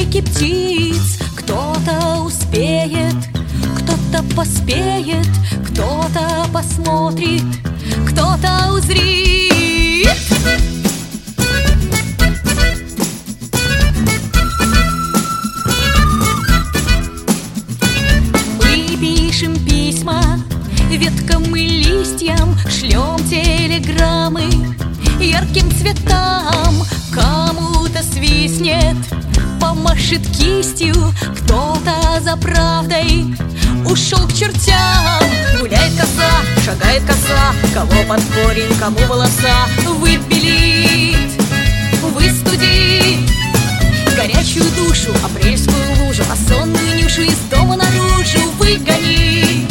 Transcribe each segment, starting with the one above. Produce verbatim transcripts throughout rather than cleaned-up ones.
крики птиц. Кто-то успеет, кто-то поспеет, кто-то посмотрит, кто-то узрит. Мы пишем письма веткам и листьям, шлем телеграммы ярким цветам. Кому-то свистнет, помашет кистью, кто-то за правдой ушел к чертям. Гуляет коса, шагает коса, кого под корень, кому волоса выбелит, выстудит горячую душу, апрельскую лужу, а сонную Нюшу из дома наружу выгонит.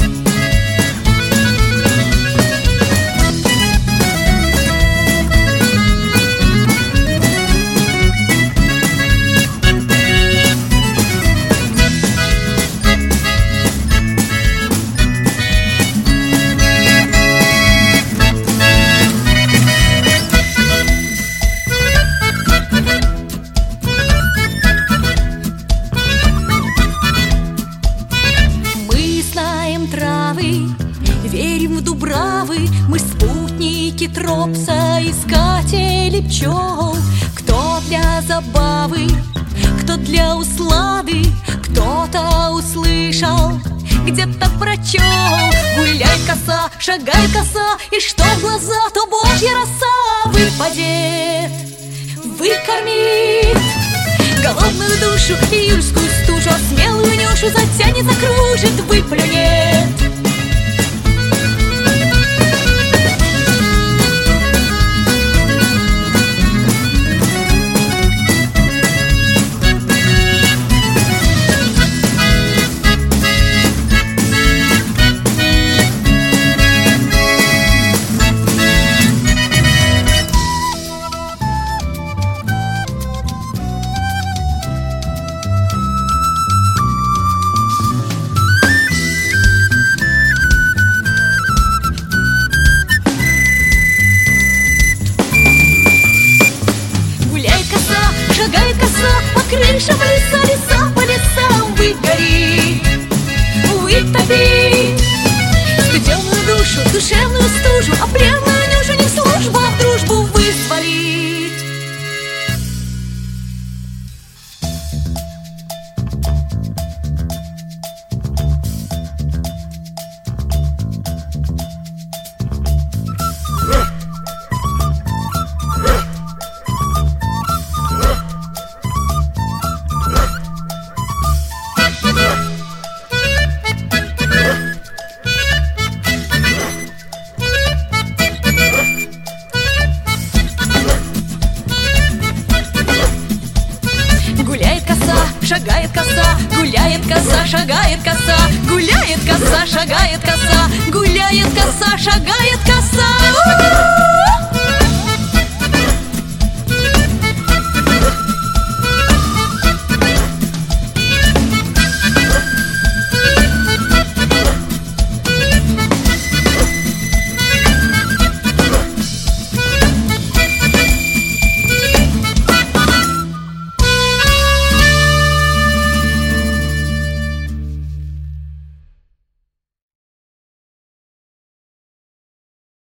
Верим в дубравы, мы спутники Тропса, искатели пчел. Кто для забавы, кто для услады, кто-то услышал, где-то прочел. Гуляет коса, шагает коса, и что в глаза, то божья роса выпадет, выкормит голодную душу, июльскую стужу, а смелую Нюшу затянет, закружит, выплюнет. Шагает коса по крышам леса, леса по лесам выгорит, вытопит студеную душу, душевную стужу, а прямую Нюшу не в службу, а в дружбу вызволит. Шагает коса, гуляет коса, шагает коса, гуляет коса, шагает коса, гуляет коса, шагает коса.